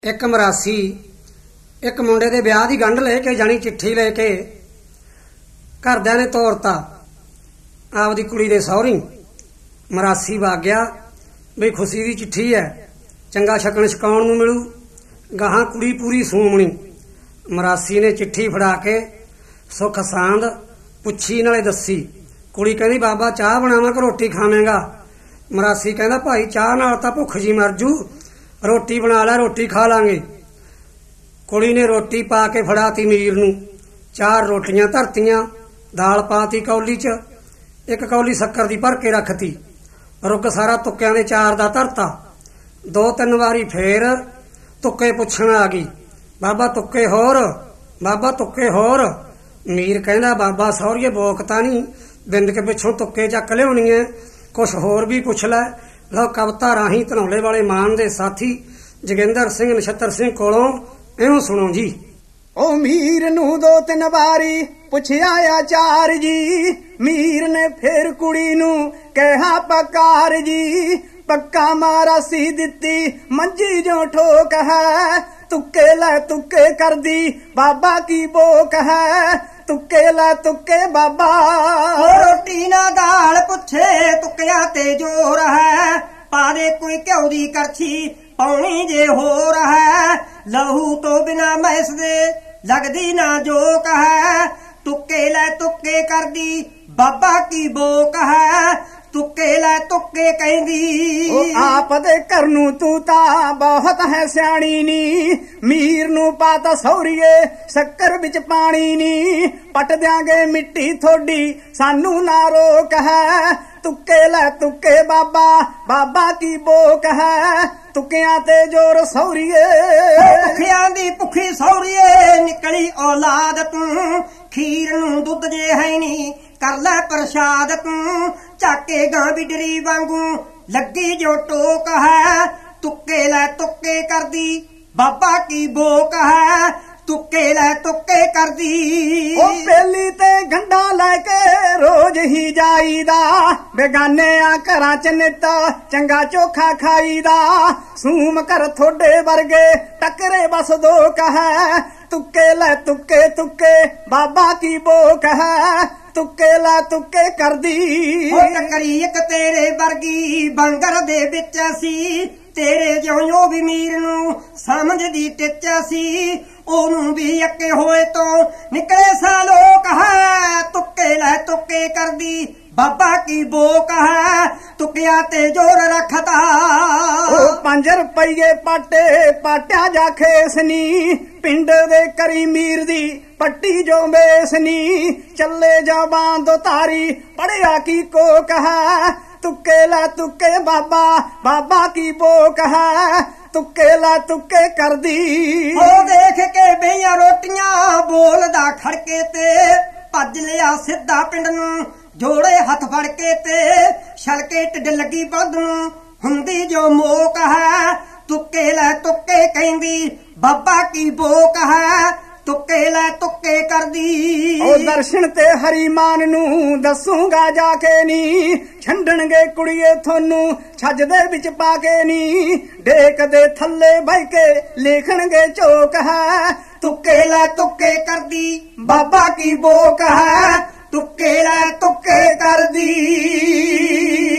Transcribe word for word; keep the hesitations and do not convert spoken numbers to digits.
ਇੱਕ ਮਰਾਸੀ ਇੱਕ ਮੁੰਡੇ ਦੇ ਵਿਆਹ ਦੀ ਗੰਢ ਲੈ ਕੇ ਜਾਣੀ ਚਿੱਠੀ ਲੈ ਕੇ ਘਰਦਿਆਂ ਨੇ ਤੋਰਤਾ ਆਪਦੀ ਕੁੜੀ ਦੇ ਸਹੁਰੀ। ਮਰਾਸੀ ਵਗ ਗਿਆ ਬਈ ਖੁਸ਼ੀ ਦੀ ਚਿੱਠੀ ਹੈ, ਚੰਗਾ ਛਕਣ ਛਕਾਉਣ ਨੂੰ ਮਿਲੂ, ਗਾਹਾਂ ਕੁੜੀ ਪੂਰੀ ਸੂਮਣੀ। ਮਰਾਸੀ ਨੇ ਚਿੱਠੀ ਫੜਾ ਕੇ ਸੁੱਖ ਸਾਂਦ ਪੁੱਛੀ ਨਾਲੇ ਦੱਸੀ। ਕੁੜੀ ਕਹਿੰਦੀ ਬਾਬਾ ਚਾਹ ਬਣਾਵਾਂ ਕਿ ਰੋਟੀ ਖਾਵੇਂਗਾ? ਮਰਾਸੀ ਕਹਿੰਦਾ ਭਾਈ ਚਾਹ ਨਾਲ ਤਾਂ ਭੁੱਖ ਜੀ ਮਰ ਜੂ, ਰੋਟੀ ਬਣਾ ਲੈ, ਰੋਟੀ ਖਾ ਲਾਂਗੇ। ਕੁੜੀ ਨੇ ਰੋਟੀ ਪਾ ਕੇ ਫੜਾਤੀ ਮੀਰ ਨੂੰ, ਚਾਰ ਰੋਟੀਆਂ ਧਰਤੀਆਂ, ਦਾਲ ਪਾਤੀ ਕੌਲੀ 'ਚ, ਇੱਕ ਕੌਲੀ ਸ਼ੱਕਰ ਦੀ ਭਰ ਕੇ ਰੱਖਤੀ। ਰੁੱਗ ਸਾਰਾ ਤੁੱਕਿਆਂ ਦੇ ਚਾਰ ਦਾ ਧਰਤਾ। ਦੋ ਤਿੰਨ ਵਾਰੀ ਫੇਰ ਤੁੱਕੇ ਪੁੱਛਣ ਆ ਗਈ, ਬਾਬਾ ਤੁੱਕੇ ਹੋਰ, ਬਾਬਾ ਤੁੱਕੇ ਹੋਰ। ਮੀਰ ਕਹਿੰਦਾ ਬਾਬਾ ਸਹੁਰੀਏ ਬੋਕਤਾ ਨਹੀਂ, ਬਿੰਦ ਕੇ ਪਿੱਛੋਂ ਤੁੱਕੇ ਚੱਕ ਲਿਆਉਣੀ ਐ, ਕੁਛ ਹੋਰ ਵੀ ਪੁੱਛ ਲੈ। ਲਓ ਕਵਿਤਾ ਰਾਹੀਂ ਧਨੌਲੇ ਵਾਲੇ ਮਾਨ ਦੇ ਸਾਥੀ ਜੋਗਿੰਦਰ ਸਿੰਘ ਨਛੱਤਰ ਸਿੰਘ ਕੋਲੋਂ ਇਉਂ ਸੁਣੋ ਜੀ। ਉਹ ਮੀਰ ਨੂੰ ਦੋ ਤਿੰਨ ਵਾਰੀ ਪੁੱਛਿਆ ਆਚਾਰ ਜੀ, ਮੀਰ ਨੇ ਫੇਰ ਕੁੜੀ ਨੂੰ ਕਿਹਾ ਪਕਾਰ ਜੀ। ਪੱਕਾ ਮਾਰਾਸੀ ਦਿੱਤੀ ਮੰਜੀ ਜੋ ਠੋਕ ਹੈ, ਤੁੱਕੇ ਲੈ ਤੁੱਕੇ ਕਰਦੀ ਬਾਬਾ ਕੀ ਬੋਕ ਹੈ। ਤੁੱਕੇ ਲੈ ਤੁੱਕੇ ਬਾਬਾ ਰੋਟੀ ਨਾ ਦਾਲ ਪੁੱਛੇ, ਤੁੱਕਿਆਂ ਤੇ ਜੋਰ ਹੈ। ਪਾ ਦੇ ਕੋਈ ਘਿਓ ਦੀ ਕਰਛੀ ਪਾਉਣੀ ਜੇ ਹੋਰ ਹੈ। ਲਹੂ ਤੋਂ ਬਿਨਾ ਮੈਸ ਦੇ ਲੱਗਦੀ ਨਾ ਜੋਕ ਹੈ। ਤੁੱਕੇ ਲੈ ਤੁੱਕੇ ਕਰਦੀ ਬਾਬਾ ਕੀ ਬੋਕ ਹੈ। ਤੁੱਕੇ ਲੈ ਤੁੱਕੇ ਕਹਿੰਦੀ ਉਹ ਆਪ ਦੇ ਘਰ ਨੂੰ ਤੂੰ ਤਾਂ ਬਹੁਤ ਹੈ ਸਿਆਣੀ ਨੀ। ਮੀਰ ਨੂੰ ਪਾਤਾ ਸਹੁਰੀਏ ਸ਼ੱਕਰ ਵਿੱਚ ਪਾਣੀ ਨੀ। ਪੱਟ ਦਿਆਂਗੇ ਮਿੱਟੀ ਥੋਡੀ ਸਾਨੂੰ ਨਾ ਰੋਕ ਹੈ। ਤੁੱਕੇ ਲੈ ਤੁੱਕੇ ਬਾਬਾ ਬਾਬਾ ਕੀ ਬੋਕ ਹੈ। ਤੁੱਕਿਆਂ ਤੇ ਜੋਰ ਸਹੁਰੀਏ, ਭੁੱਖਿਆਂ ਦੀ ਭੁੱਖੀ ਸਹੁਰੀਏ ਨਿਕਲੀ ਔਲਾਦ ਤੂੰ। ਖੀਰ ਨੂੰ ਦੁੱਧ ਜੇ ਹੈ ਨੀ ਕਰ ਲੈ ਪ੍ਰਸ਼ਾਦ ਤੂੰ। ਝਾਕੇ ਗਾਂ ਬਿਡਰੀ ਵਾਂਗੂ ਲੱਗੀ ਜੋ ਟੋਕ ਹੈ। ਤੁੱਕੇ ਲੈ ਤੁੱਕੇ ਕਰਦੀ ਬਾਬਾ ਕੀ ਬੋਕ ਹੈ। ਤੁੱਕੇ ਲੈ ਤੁੱਕੇ ਕਰਦੀ ਉਹ ਪਹਿਲੀ ਤੇ ਗੰਢਾ ਲੈ ਕੇ ਰੋਜ਼ ਹੀ ਜਾਈਦਾ। ਬੇਗਾਨਿਆਂ ਘਰਾਂ ਚ ਨਿੱਤ ਚੰਗਾ ਚੋਖਾ ਖਾਈਦਾ। ਸੂਮ ਕਰ ਥੋੜੇ ਵਰਗੇ ਟੱਕਰੇ ਬਸ ਦੋ ਕਹੈ। ਤੁੱਕੇ ਲੈ ਤੁੱਕੇ ਤੁੱਕੇ ਬਾਬਾ ਕੀ ਬੋਕ ਹੈ। ਤੁੱਕੇ ਲੈ ਤੁੱਕੇ ਕਰਦੀ ਉਹ ਟੱਕਰੀ ਇੱਕ ਤੇਰੇ ਵਰਗੀ ਬੰਗਰ ਦੇ ਵਿੱਚ ਸੀ। ਤੇਰੇ ਜਿਉਂ ਵੀ ਮੀਰ ਨੂੰ ਸਮਝਦੀ ਟਿੱਚ ਸੀ। ਉਹਨੂੰ ਵੀ ਅੱਕੇ ਹੋਏ ਤੋਂ ਨਿਕਲੇ ਸਾ ਲੋਕ ਹੈ। ਤੁੱਕੇ ਲੈ ਤੁੱਕੇ ਕਰਦੀ ਬਾਬਾ ਕੀ ਬੋਕ ਹੈ। ਤੁੱਕਿਆਂ ਤੇ ਜੋਰ ਰੱਖਦਾ ਉਹ ਪੰਜ ਰੁਪਈਏ ਪਾਟੇ ਪਾਟਿਆ ਜਾ ਖੇਸਨੀ। ਪਿੰਡ ਦੇ ਕਰੀ ਮੀਰ ਦੀ ਪੱਟੀ ਜੋ ਮੇਸਨੀ। ਚੱਲੇ ਜਾ ਬਾਂਦੋ ਤਾਰੀ ਪੜਿਆ ਕੀ ਕੋਕ ਹੈ। ਤੁੱਕੇ ਲੈ ਤੁੱਕੇ ਬਾਬਾ ਬਾਬਾ ਕੀ ਬੋਕ ਹੈ। ਤੁੱਕੇ ਲੈ ਤੁੱਕੇ ਕਰਦੀ ਉਹ ਦੇਖ ਕੇ ਬਈਆਂ ਰੋਟੀਆਂ ਬੋਲਦਾ ਖੜਕੇ ਤੇ। ਭੱਜ ਲਿਆ ਸਿੱਧਾ ਪਿੰਡ ਨੂੰ ਜੋੜੇ ਹੱਥ ਫੜ ਕੇ ਤੇ। ਛਲਕੇ ਢਿੱਡ ਲੱਗੀ ਬਲਦ ਨੂੰ ਹੁੰਦੀ ਜੋ ਮੋਕ ਹੈ। ਤੁੱਕੇ ਲੈ ਤੁੱਕੇ ਕਹਿੰਦੀ ਬਾਬਾ ਕੀ ਬੋਕ ਹੈ। ਤੁੱਕੇ ਲੈ ਤੁੱਕੇ ਕਰਦੀ ਉਹ ਦਰਸ਼ਨ ਤੇ ਹਰੀਮਾਨ ਨੂੰ ਦੱਸੂਗਾ ਜਾ ਕੇ ਨੀ। ਛੰਡਣਗੇ ਕੁੜੀਏ ਤੁਹਾਨੂੰ ਛੱਜ ਦੇ ਵਿੱਚ ਪਾ ਕੇ ਨੀ। ਡੇਕ ਦੇ ਥੱਲੇ ਬਹਿ ਕੇ ਲਿਖਣਗੇ ਝੋਕ ਹੈ। ਤੁੱਕੇ ਲੈ ਤੁੱਕੇ ਕਰਦੀ ਬਾਬਾ ਕੀ ਬੋਕ ਹੈ। ਤੁੱਕੇ ਲੈ ਤੁੱਕੇ ਕਰਦੀ।